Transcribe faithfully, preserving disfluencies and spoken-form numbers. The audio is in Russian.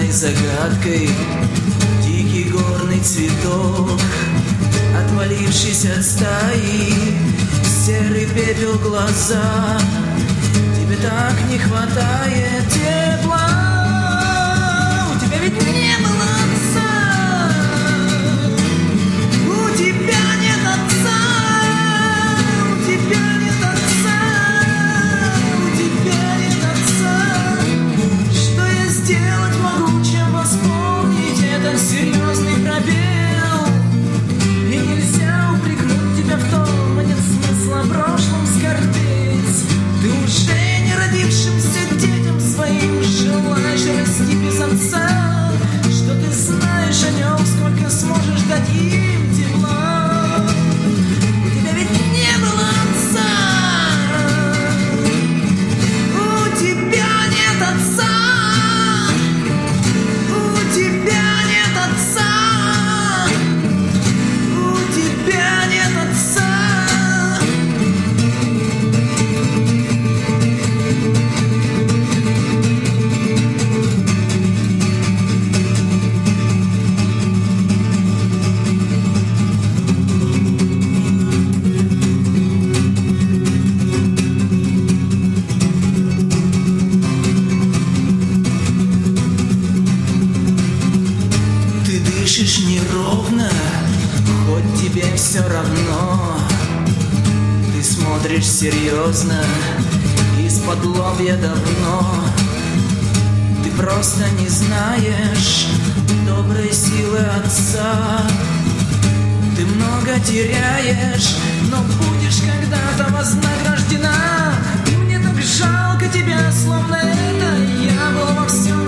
темной загадкой дикий горный цветок, отвалившись от стаи, серый пепел глаза. Тебе так не хватает тепла, у тебя ведь не было отца, у тебя нет отца, у тебя нет отца, у тебя нет отца. Что я сделать могу, чем восполнить этот серьезный пробел? И нельзя упрекнуть тебя в том, нет смысла о прошлом скорбеть. Ты уже не родившимся детям своим желаешь расти без отца. Что ты знаешь о нем, сколько сможешь дать им тепла? У тебя ведь не было отца, у тебя нет отца, у тебя нет отца, у тебя нет отца. Дышишь неровно, хоть тебе все равно. Ты смотришь серьезно, из-под лобья давно. Ты просто не знаешь доброй силы отца. Ты много теряешь, но будешь когда-то вознаграждена. И мне так жалко тебя, словно это я был во всем